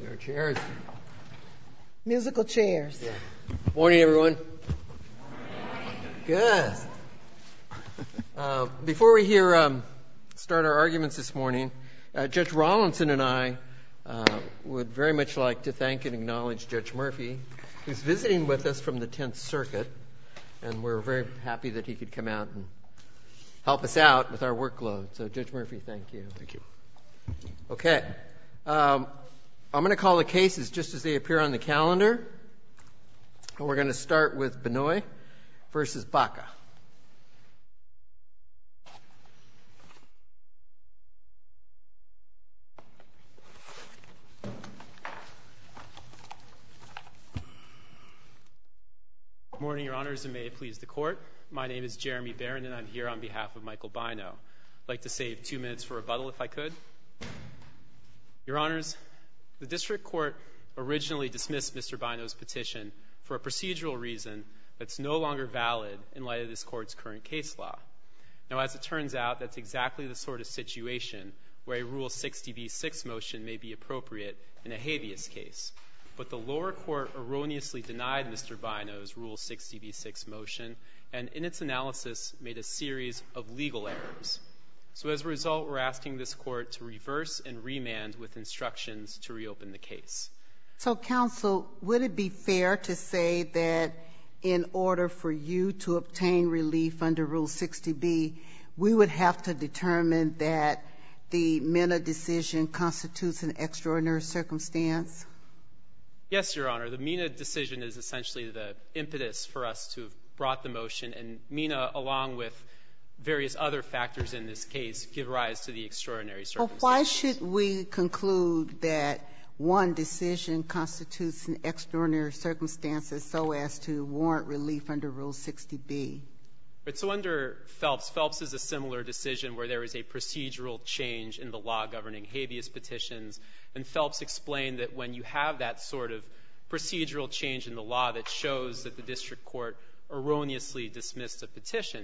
There are chairs. Musical chairs. Yeah. Morning, everyone. Good. Before we start our arguments this morning, Judge Rawlinson and I would very much like to thank and acknowledge Judge Murphy, who's visiting with us from the 10th Circuit, and we're very happy that he could come out and help us out with our workload. So, Judge Murphy, thank you. Thank you. Okay. I'm going to call the cases just as they appear on the calendar. And we're going to start with Benoit versus Baca. Good morning, Your Honors, and may it please the Court. My name is Jeremy Barron, and I'm here on behalf of Michael Bino. I'd like to save 2 minutes for rebuttal, if I could. Your Honors, the District Court originally dismissed Mr. Bino's petition for a procedural reason that's no longer valid in light of this Court's current case law. Now, as it turns out, that's exactly the sort of situation where a Rule 60b-6 motion may be appropriate in a habeas case. But the lower court erroneously denied Mr. Bino's Rule 60b-6 motion and, in its analysis, made a series of legal errors. So as a result, we're asking this Court to reverse and remand with instructions to reopen the case. So, counsel, would it be fair to say that in order for you to obtain relief under Rule 60b, we would have to determine that the MENA decision constitutes an extraordinary circumstance? Yes, Your Honor. The MENA decision is essentially the impetus for us to have brought the motion, and MENA, along with various other factors in this case, give rise to the extraordinary circumstances. Well, why should we conclude that one decision constitutes an extraordinary circumstances so as to warrant relief under Rule 60b? But so under Phelps is a similar decision where there is a procedural change in the law governing habeas petitions, and Phelps explained that when you have that sort of procedural change in the law that shows that the district court erroneously dismissed a petition,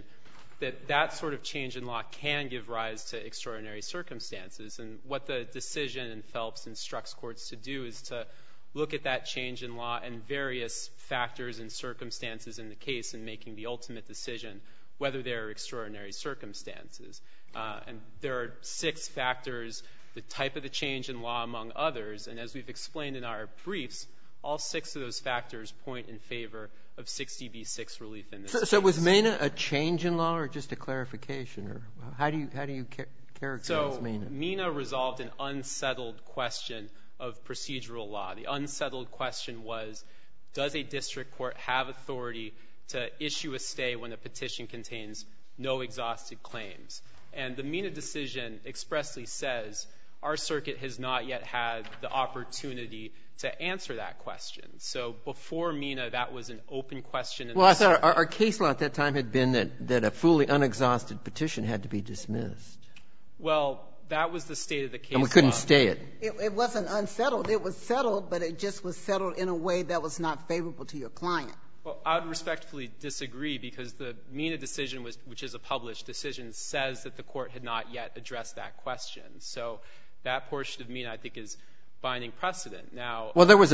that sort of change in law can give rise to extraordinary circumstances. And what the decision in Phelps instructs courts to do is to look at that change in law and various factors and circumstances in the case in making the ultimate decision whether there are extraordinary circumstances. And there are 6 factors, the type of the change in law among others, and as we've explained in our briefs, all 6 of those factors point in favor of 60b-6 relief in this case. So was MENA a change in law or just a clarification? Or how do you characterize MENA? So MENA resolved an unsettled question of procedural law. The unsettled question was, does a district court have authority to issue a stay when a petition contains no exhausted claims? And the MENA decision expressly says our circuit has not yet had the opportunity to answer that question. So before MENA, that was an open question. Well, I thought our case law at that time had been that a fully unexhausted petition had to be dismissed. Well, that was the state of the case law. And we couldn't stay it. It wasn't unsettled. It was settled, but it just was settled in a way that was not favorable to your client. Well, I would respectfully disagree because the MENA decision, which is a published decision, says that the court had not yet addressed that question. So that portion of MENA, I think, is binding precedent. Now, well, there was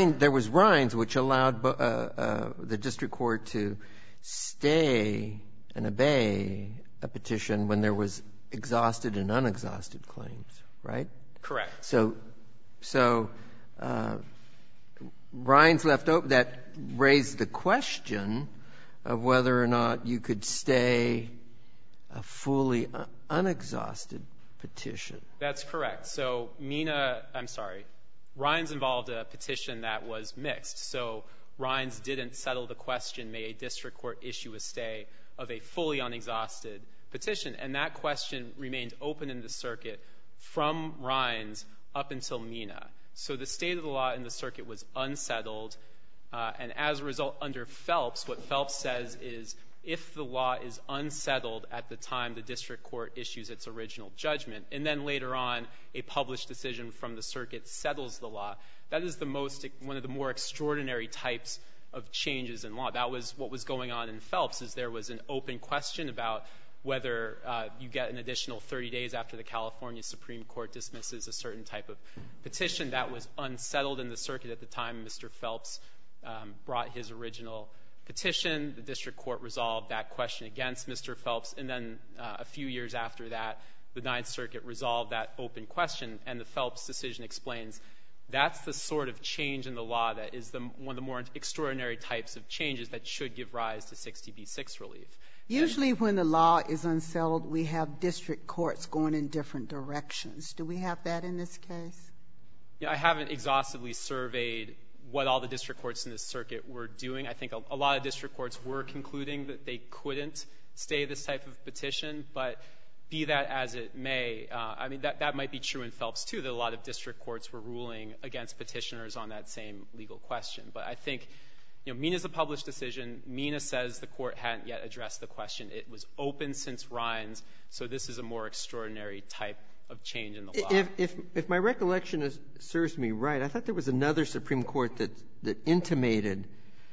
Rines which allowed the district court to stay and obey a petition when there was exhausted and unexhausted claims, right? Correct. So Rines left open that raised the question of whether or not you could stay a fully unexhausted petition. That's correct. So Rines involved a petition that was mixed. So Rines didn't settle the question, may a district court issue a stay of a fully unexhausted petition? And that question remained open in the circuit from Rines up until MENA. So the state of the law in the circuit was unsettled. And as a result, under Phelps, what Phelps says is if the law is unsettled at the time the district court issues its original judgment, and then later on a published decision from the circuit settles the law, that is one of the more extraordinary types of changes in law. That was what was going on in Phelps, is there was an open question about whether you get an additional 30 days after the California Supreme Court dismisses a certain type of petition. That was unsettled in the circuit at the time Mr. Phelps brought his original petition. The district court resolved that question against Mr. Phelps, and then a few years after that, the Ninth Circuit resolved that open question, and the Phelps decision explains that's the sort of change in the law that is one of the more extraordinary types of changes that should give rise to 60b-6 relief. Usually when the law is unsettled, we have district courts going in different directions. Do we have that in this case? Yeah, I haven't exhaustively surveyed what all the district courts in this circuit were doing. I think a lot of district courts were concluding that they couldn't stay this type of petition, but be that as it may, I mean, that might be true in Phelps, too, that a lot of district courts were ruling against petitioners on that same legal question. But I think, MENA's a published decision. MENA says the court hadn't yet addressed the question. It was open since Rines, so this is a more extraordinary type of change in the law. If my recollection serves me right, I thought there was another Supreme Court that intimated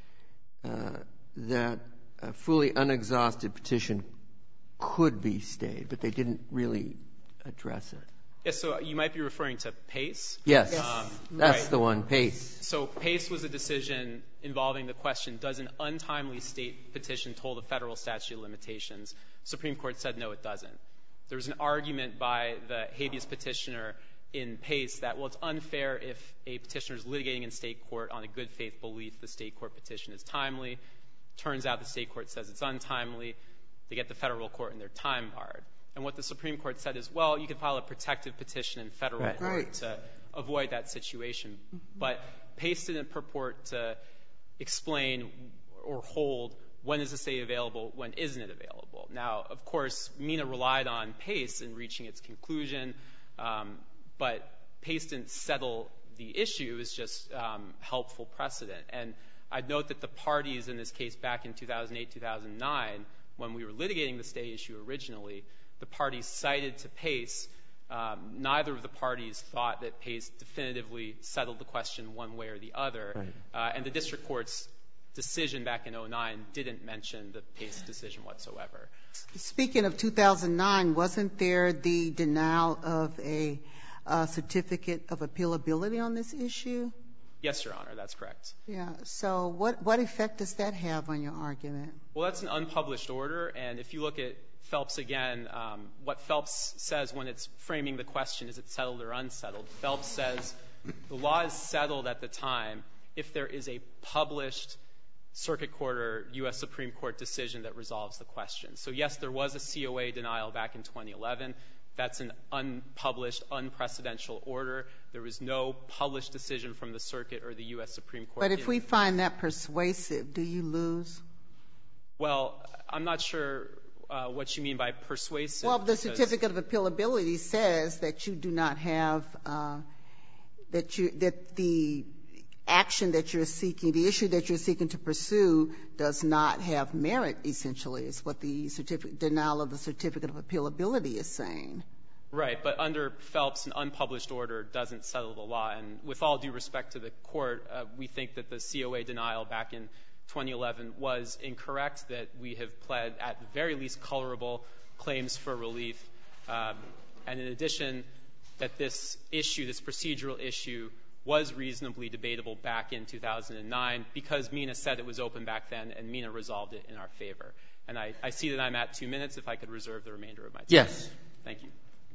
that a fully unexhausted petition could be stayed, but they didn't really address it. Yes, so you might be referring to Pace? Yes, that's right. The one, Pace. So Pace was a decision involving the question, does an untimely state petition toll the federal statute of limitations? Supreme Court said no, it doesn't. There was an argument by the habeas petitioner in Pace that, well, it's unfair if a petitioner is litigating in state court on a good faith belief the state court petition is timely. Turns out the state court says it's untimely. They get the federal court and they're time barred. And what the Supreme Court said is, well, you can file a protective petition in federal court to avoid that situation. But Pace didn't purport to explain or hold when is the state available, when isn't it available. Now, of course, MENA relied on Pace in reaching its conclusion, but Pace didn't settle the issue. It was just helpful precedent. And I'd note that the parties in this case back in 2008, 2009, when we were litigating the stay issue originally, the parties cited to Pace. Neither of the parties thought that Pace definitively settled the question one way or the other. Right. And the district court's decision back in 2009 didn't mention the Pace decision whatsoever. Speaking of 2009, wasn't there the denial of a certificate of appealability on this issue? Yes, Your Honor, that's correct. Yeah. So what effect does that have on your argument? Well, that's an unpublished order, and if you look at Phelps again, what Phelps says when it's framing the question, is it settled or unsettled? Phelps says the law is settled at the time if there is a published circuit court or U.S. Supreme Court decision that resolves the question. So, yes, there was a COA denial back in 2011. That's an unpublished, unprecedential order. There was no published decision from the circuit or the U.S. Supreme Court. But if we find that persuasive, do you lose? Well, I'm not sure what you mean by persuasive. Well, the certificate of appealability says that you do not have that the action that you're seeking, the issue that you're seeking to pursue does not have merit, essentially, is what the denial of the certificate of appealability is saying. Right, but under Phelps, an unpublished order doesn't settle the law. And with all due respect to the court, we think that the COA denial back in 2011 was incorrect, that we have pled at the very least colorable claims for relief. And in addition, that this issue, this procedural issue, was reasonably debatable back in 2009 because MENA said it was open back then and MENA resolved it in our favor. And I see that I'm at 2 minutes. If I could reserve the remainder of my time. Yes. Thank you.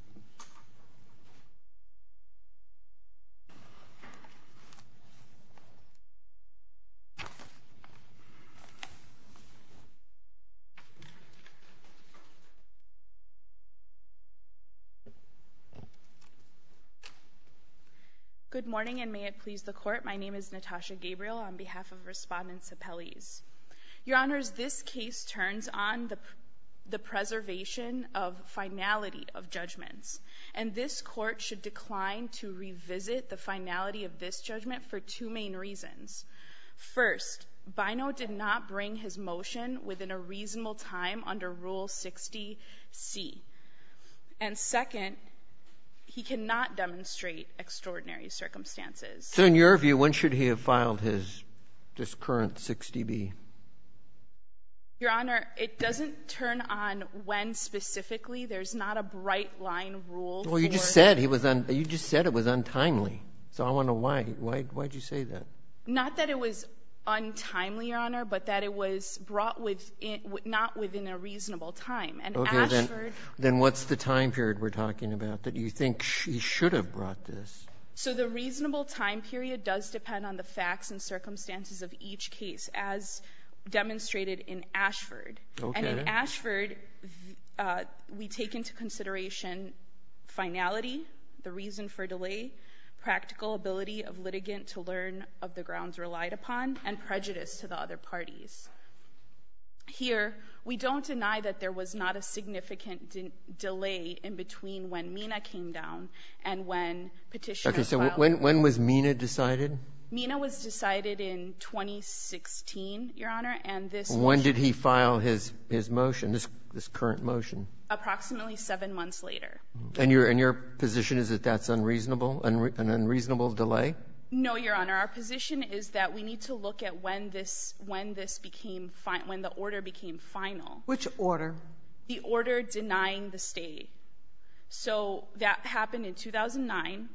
Good morning, and may it please the Court. My name is Natasha Gabriel on behalf of Respondents Appellees. Your Honors, this case turns on the preservation of finality of judgments, and this Court should decline to revisit the finality of this judgment for two main reasons. First, Bino did not bring his motion within a reasonable time under Rule 60C. And second, he cannot demonstrate extraordinary circumstances. So in your view, when should he have filed this current 60B? Your Honor, it doesn't turn on when specifically. There's not a bright line rule. Well, you just said it was untimely. So I wonder why. Why'd you say that? Not that it was untimely, Your Honor, but that it was brought not within a reasonable time. And okay, Ashford. Then what's the time period we're talking about that you think he should have brought this? So the reasonable time period does depend on the facts and circumstances of each case, as demonstrated in Ashford. Okay. And in Ashford, we take into consideration finality, the reason for delay, practical ability of litigant to learn of the grounds relied upon, and prejudice to the other parties. Here, we don't deny that there was not a significant delay in between when Mina came down and when petitioner Okay, so filed. when was Mina decided? Mina was decided in 2016, Your Honor, and this When did he file his motion, this current motion? Approximately 7 months later. And your position is that that's unreasonable, an unreasonable delay? No, Your Honor. Our position is that we need to look at when the order became final. Which order? The order denying the stay. So that happened in 2009.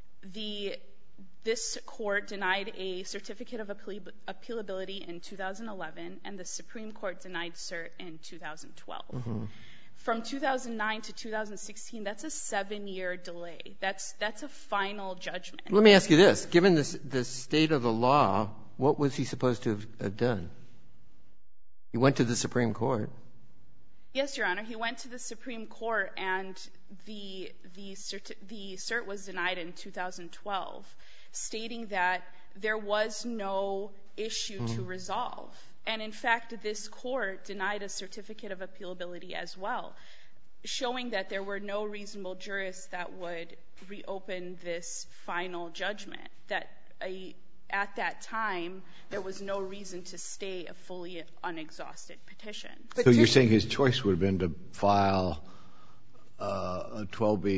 This court denied a certificate of appealability in 2011, and the Supreme Court denied cert in 2012. Mm-hmm. From 2009 to 2016, that's a 7-year delay. That's a final judgment. Let me ask you this. Given the state of the law, what was he supposed to have done? He went to the Supreme Court. Yes, Your Honor. He went to the Supreme Court, and the cert was denied in 2012, stating that there was no issue to resolve. And in fact, this court denied a certificate of appealability as well, showing that there were no reasonable jurists that would reopen this final judgment, that at that time, there was no reason to stay a fully unexhausted petition. So you're saying his choice would have been to file a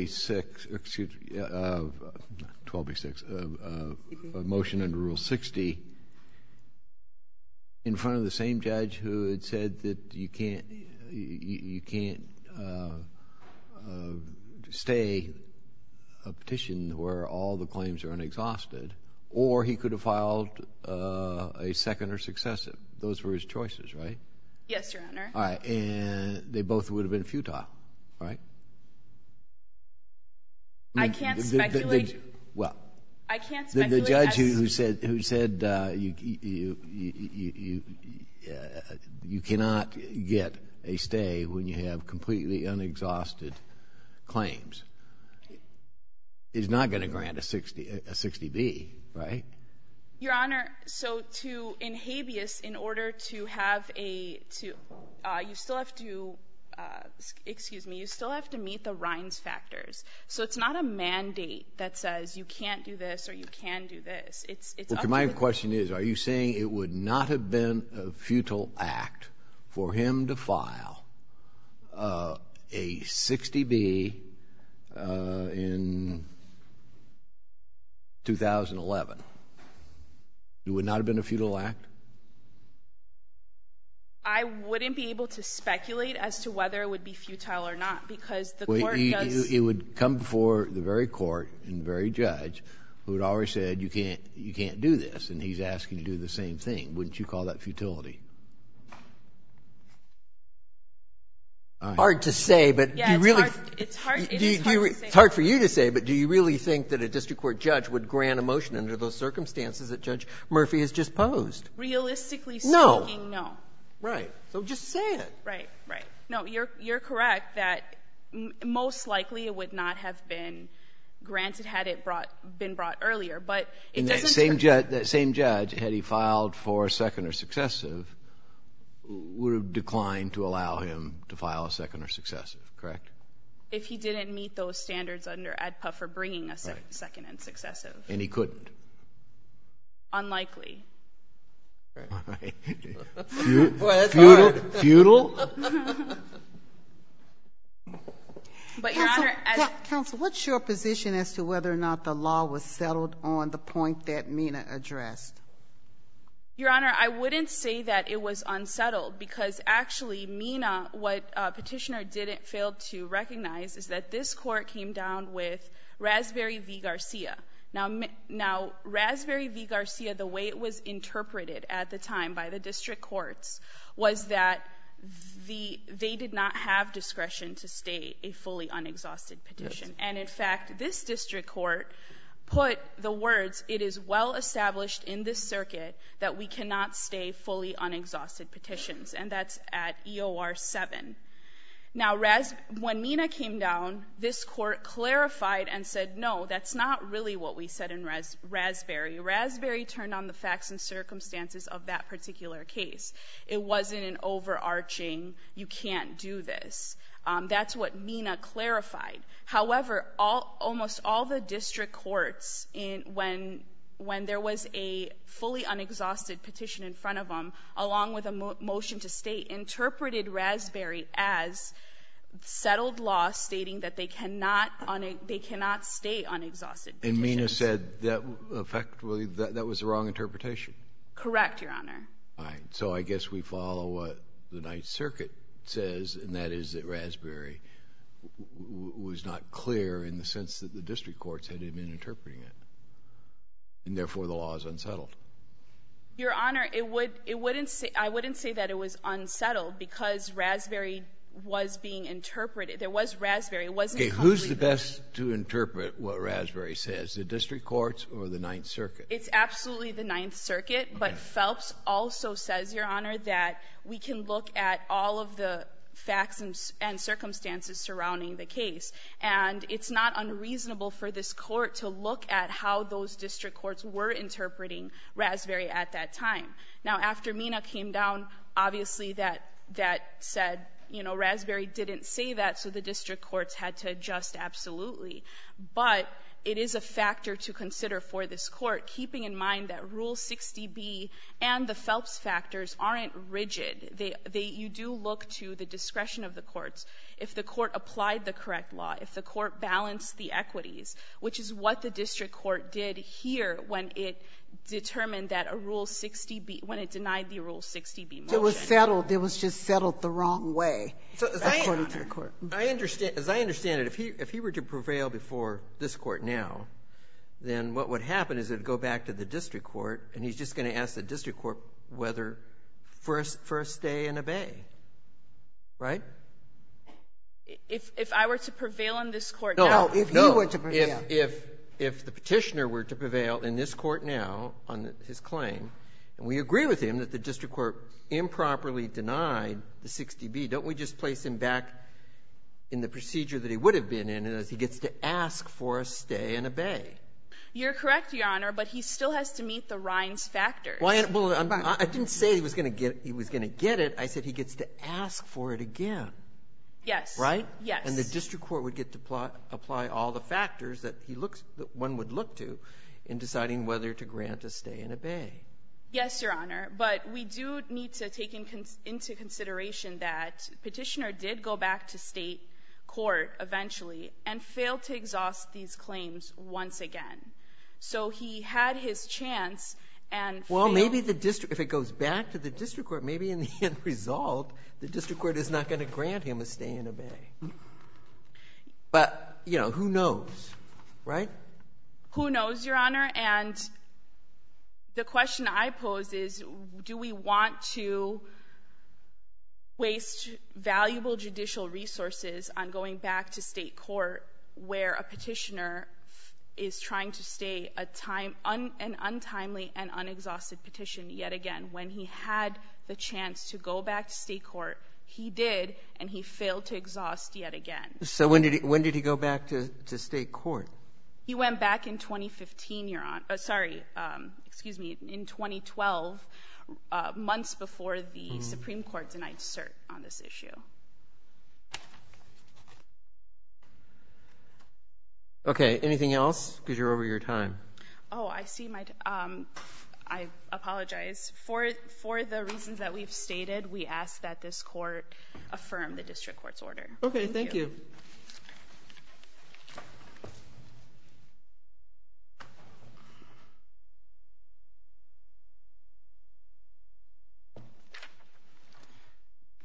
12B6, a motion under Rule 60 in front of the same judge who had said that you can't stay a petition where all the claims are unexhausted, or he could have filed a second or successive. Those were his choices, right? Yes, Your Honor. All right, and they both would have been futile, right? I can't speculate. Well, I can't speculate. The judge who said you cannot get a stay when you have completely unexhausted claims is not going to grant a 60B, right? Your Honor, so in habeas, in order to have you still have to meet the Rhines factors. So it's not a mandate that says you can't do this or you can do this. It's okay, my question is, are you saying it would not have been a futile act for him to file a 60B in 2011? It would not have been a futile act? I wouldn't be able to speculate as to whether it would be futile or not, because the court does. It would come before the very court and the very judge who had already said you can't do this, and he's asking you to do the same thing. Wouldn't you call that futility? Right. Hard to say, but yeah, do you really? It's hard. It's hard for you to say, but do you really think that a district court judge would grant a motion under those circumstances that Judge Murphy has just posed? Realistically speaking, no. Right. So just say it. Right. No, you're correct that most likely it would not have been granted had it been brought earlier. But it and doesn't. That same judge, had he filed for a second or successive, would have declined to allow him to file a second or successive, correct? If he didn't meet those standards under ADPA for bringing a second and successive. And he couldn't. Unlikely. Right. Boy, that's hard. Futile? But, Your Honor, Counsel, what's your position as to whether or not the law was settled on the point that Mina addressed? Your Honor, I wouldn't say that it was unsettled, because actually MENA, what petitioner didn't fail to recognize is that this court came down with Raspberry v. Garcia. Now, Raspberry v. Garcia, the way it was interpreted at the time by the district courts was that they did not have discretion to stay a fully unexhausted petition. Yes. And in fact, this district court put the words, "It is well established in this circuit that we cannot stay fully unexhausted petitions," and that's at EOR 7. Now, when MENA came down, this court clarified and said, no, that's not really what we said in Raspberry. Raspberry turned on the facts and circumstances of that particular case. It wasn't an overarching, you can't do this. That's what MENA clarified. However, almost all the district courts, when there was a fully unexhausted petition in front of them, along with a motion to stay, interpreted Raspberry as settled law stating that they cannot stay unexhausted petitions. And MENA said that effectively that was the wrong interpretation? Correct, Your Honor. All right. So I guess we follow what the Ninth Circuit says, and that is that Raspberry was not clear in the sense that the district courts had been interpreting it, and therefore the law is unsettled. Your Honor, I wouldn't say that it was unsettled, because Raspberry was being interpreted. There was Raspberry. It wasn't okay, who's the best to interpret what Raspberry says, the district courts or the Ninth Circuit? It's absolutely the Ninth Circuit, but Phelps also says, Your Honor, that we can look at all of the facts and circumstances surrounding the case, and it's not unreasonable for this court to look at how those district courts were interpreting Raspberry at that time. Now, after MENA came down, obviously that said, you know, Raspberry didn't say that, so the district courts had to adjust absolutely. But it is a factor to consider for this court, keeping in mind that Rule 60B and the Phelps factors aren't rigid. You do look to the discretion of the courts. If the court applied the correct law, if the court balanced the equities, which is what the district court did here when it determined that a Rule 60B, when it denied the Rule 60B motion. It was settled. It was just settled the wrong way, according to the court. As I understand it, if he were to prevail before this court now, then what would happen is it would go back to the district court, and he's just going to ask the district court whether for a stay and obey, right? If I were to prevail in this court now. No, if he were to prevail. If the petitioner were to prevail in this court now on his claim, and we agree with him that the district court improperly denied the 60B, don't we just place him back in the procedure that he would have been in as he gets to ask for a stay and obey? You're correct, Your Honor, but he still has to meet the Rhines factors. Well, I didn't say he was going to get it. I said he gets to ask for it again. Yes. Right? Yes. And the district court would get to apply all the factors that one would look to in deciding whether to grant a stay and obey. Yes, Your Honor, but we do need to take into consideration that petitioner did go back to state court eventually and failed to exhaust these claims once again. So he had his chance and failed. Well, maybe if it goes back to the district court, maybe in the end result, the district court is not going to grant him a stay and obey. But, you know, who knows, right? Who knows, Your Honor? And the question I pose is, do we want to waste valuable judicial resources on going back to state court where a petitioner is trying to stay an untimely and unexhausted petition yet again when he had the chance to go back to state court? He did, and he failed to exhaust yet again. So when did he go back to state court? He went back in 2015, Your Honor. In 2012, months before the Supreme Court denied cert on this issue. Okay. Anything else? Because you're over your time. Oh, I see my I apologize. For the reasons that we've stated, we ask that this court affirm the district court's order. Okay. Thank you.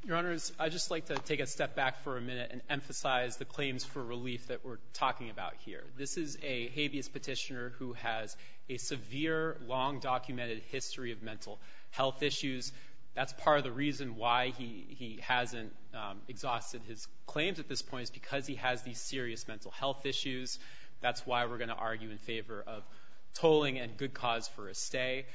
Your Honors, I'd just like to take a step back for a minute and emphasize the claims for relief that we're talking about here. This is a habeas petitioner who has a severe, long-documented history of mental health issues. That's part of the reason why he hasn't exhausted his claims at this point, is because he has these serious mental health issues. That's why we're going to argue in favor of tolling and good cause for a stay.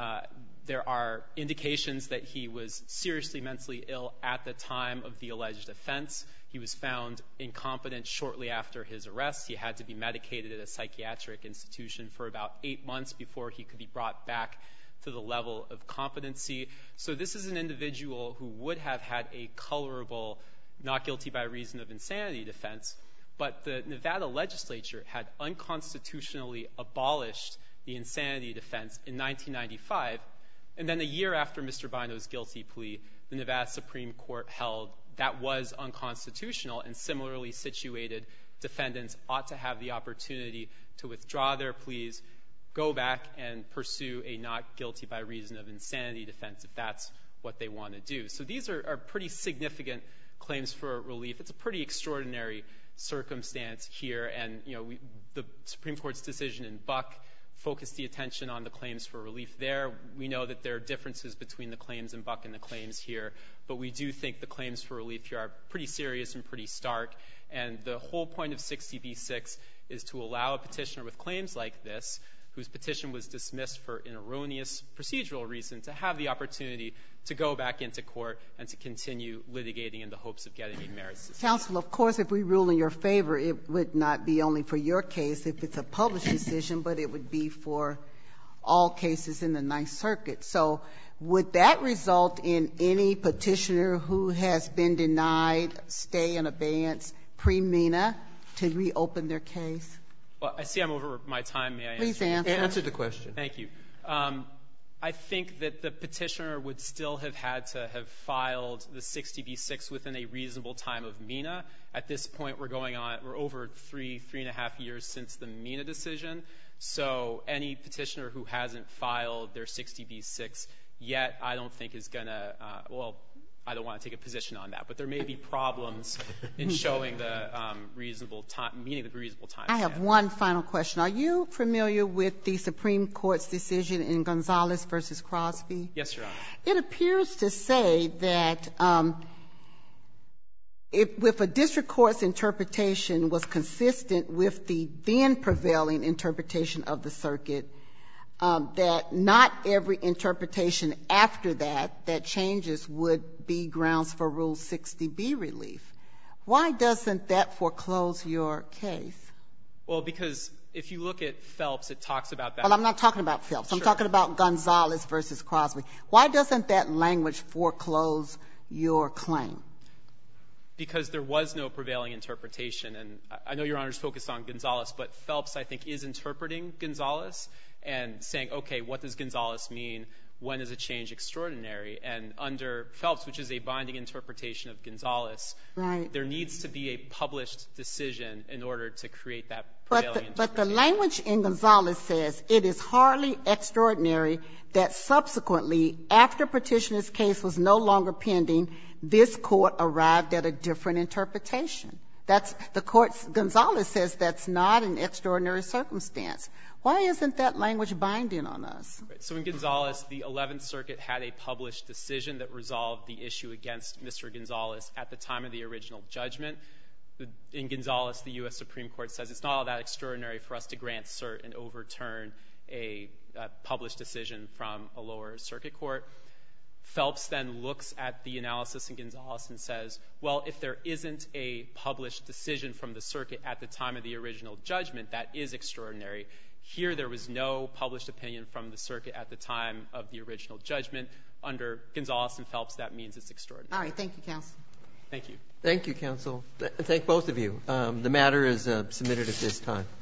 There are indications that he was seriously mentally ill at the time of the alleged offense. He was found incompetent shortly after his arrest. He had to be medicated at a psychiatric institution for about 8 months before he could be brought back to the level of competency. So this is an individual who would have had a colorable not guilty by reason of insanity defense, but the Nevada legislature had unconstitutionally abolished the insanity defense in 1995. And then a year after Mr. Bino's guilty plea, the Nevada Supreme Court held that was unconstitutional, and similarly situated defendants ought to have the opportunity to withdraw their pleas, go back and pursue a not guilty by reason of insanity defense if that's what they want to do. So these are pretty significant claims for relief. It's a pretty extraordinary circumstance here, and the Supreme Court's decision in Buck focused the attention on the claims for relief there. We know that there are differences between the claims in Buck and the claims here, but we do think the claims for relief here are pretty serious and pretty stark. And the whole point of 60b-6 is to allow a petitioner with claims like this, whose petition was dismissed for an erroneous procedural reason, to have the opportunity to go back into court and to continue litigating in the hopes of getting a merits decision. Counsel, of course, if we rule in your favor, it would not be only for your case if it's a published decision, but it would be for all cases in the Ninth Circuit. So would that result in any petitioner who has been denied stay in abeyance pre-MENA to reopen their case? Well, I see I'm over my time. May I answer? Please answer. Answer the question. Thank you. I think that the petitioner would still have had to have filed the 60b-6 within a reasonable time of MENA. At this point, we're over three and a half years since the MENA decision. So any petitioner who hasn't filed their 60b-6 yet, I don't think is going to, I don't want to take a position on that, but there may be problems in showing the reasonable time, meeting the reasonable time. I have one final question. Are you familiar with the Supreme Court's decision in Gonzalez versus Crosby? Yes, Your Honor. It appears to say that if a district court's interpretation was consistent with the then prevailing interpretation of the circuit, that not every interpretation after that changes would be grounds for Rule 60B relief. Why doesn't that foreclose your case? Well, because if you look at Phelps, it talks about that. Well, I'm not talking about Phelps. I'm talking about Gonzalez versus Crosby. Why doesn't that language foreclose your claim? Because there was no prevailing interpretation. And I know Your Honor's focused on Gonzalez, but Phelps, I think, is interpreting Gonzalez and saying, okay, what does Gonzalez mean? When is a change extraordinary? And under Phelps, which is a binding interpretation of Gonzalez, right, there needs to be a published decision in order to create that prevailing interpretation. But the language in Gonzalez says, it is hardly extraordinary that subsequently, after petitioner's case was no longer pending, this court arrived at a different interpretation. That's the court's, Gonzalez says that's not an extraordinary circumstance. Why isn't that language binding on us? Right. So in Gonzalez, the 11th Circuit had a published decision that resolved the issue against Mr. Gonzalez at the time of the original judgment. In Gonzalez, the U.S. Supreme Court says it's not all that extraordinary for us to grant cert and overturn a published decision from a lower circuit court. Phelps then looks at the analysis in Gonzalez and says, well, if there isn't a published decision from the circuit at the time of the original judgment, that is extraordinary. Here, there was no published opinion from the circuit at the time of the original judgment. Under Gonzalez and Phelps, that means it's extraordinary. All right. Thank you, counsel. Thank you. Thank you, counsel. Thank both of you. The matter is submitted at this time.